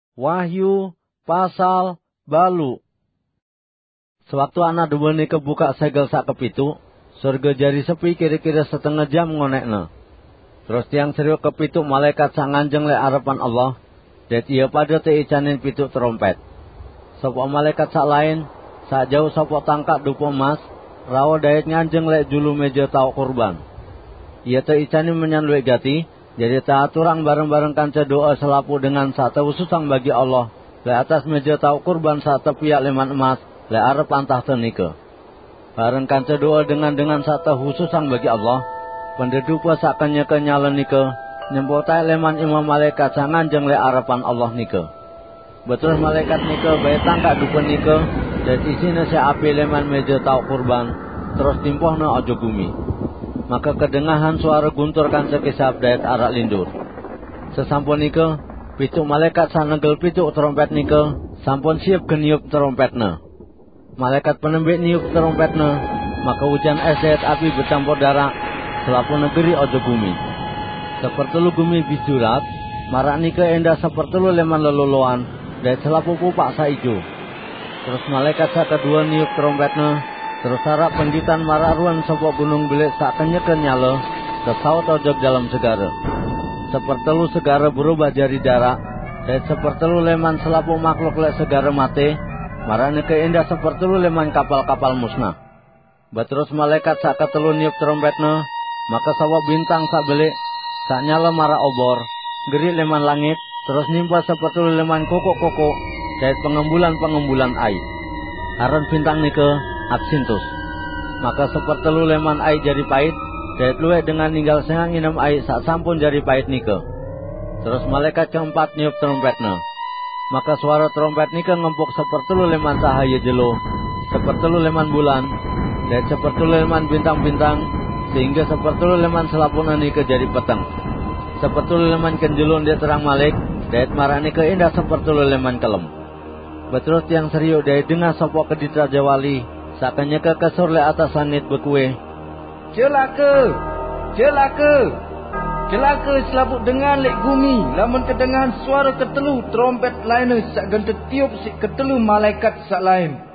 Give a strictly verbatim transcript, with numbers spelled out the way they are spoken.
Wahyu pasal balu. Sewaktu anak dua ni kebuka segel sak kepitu, surga jari sepi kira-kira setengah jam ngonekna. Terus tiang serius kepitu malaikat sak nganjeng le arepan Allah, det ia pada teicanin pitu trompet. Sopo malaikat sak lain, sak jauh sopo tangkak dupo emas, rawa dayat nganjeng le julu meja tau kurban. Ia teicanin menyanlui gati, jadi tak aturang bareng-bareng kanca doa selapu dengan sak tewususang bagi Allah, le atas meja tau kurban sak tepiak leman emas, le arepan tahta nika. Bareng kanca doa dengan dengan sak tewususang bagi Allah, pendedupa sak kenya-kenyala nika, nyempotai leman imam malaikat sak nganjeng le arepan Allah nika. Betul malaikat nika bae tangkak dupa nika, dan isina si api leman meja tau kurban, terus timpohna ojo gumi. Maka kedengahan suara guntur kanca kisap dayat arak lindur. Sesampun nika, pitu malaikat sanegel pitu trompet nika, sampun siap geniup trompetna. Malaikat penembik niup trompetna, maka hujan es dayat api bercampur darah, selapu negeri ojo gumi. Sepertelu gumi bijurat, marak nika endah sepertelu leman leloloan, dayat selapu pupak saijo. Terus malaikat sak kedua niup trompetna, terus harap penditan mararuan sebuah gunung bilik sak kenyeken nyala, kesaut ojok dalam segara. Sepertelu segara berubah jadi darah, dan sepertelu leman selapu makhluk lek segara mate, marane keindah sepertelu leman kapal-kapal musnah. Baterus malaikat sak ketelu niup trompetna, maka sawa bintang sak belik, sak nyala mara obor, gerik leman langit, terus nimpa sepertelu leman kokok-kokok, dan pengembulan-pengembulan air. Aran bintang nika Aksintus. Maka sepertelu leman ai jadi pahit, dayat luwe dengan ninggal sengang inem ai sak sampun jadi pahit nika. Terus malaikat keempat niup trompetna. Maka suara trompet nika ngempuk sepertelu leman cahaya jelo, sepertelu leman bulan, dayat sepertelu leman bintang-bintang, sehingga sepertelu leman selapuna nika jadi peteng. Sepertelu leman kenjelun dia terang malik, dayat marah nika indah sepertelu leman kelem. Betul tiang serius dayat dengar sopok kedit Raja Wali, sakanya ke kesur le atas sanit bekue. Celaka, celaka, celaka selaput dengan lek bumi, lamun kedengahan suara ketelu trompet lainnya sak genta tiup si ketelu malaikat sak lain.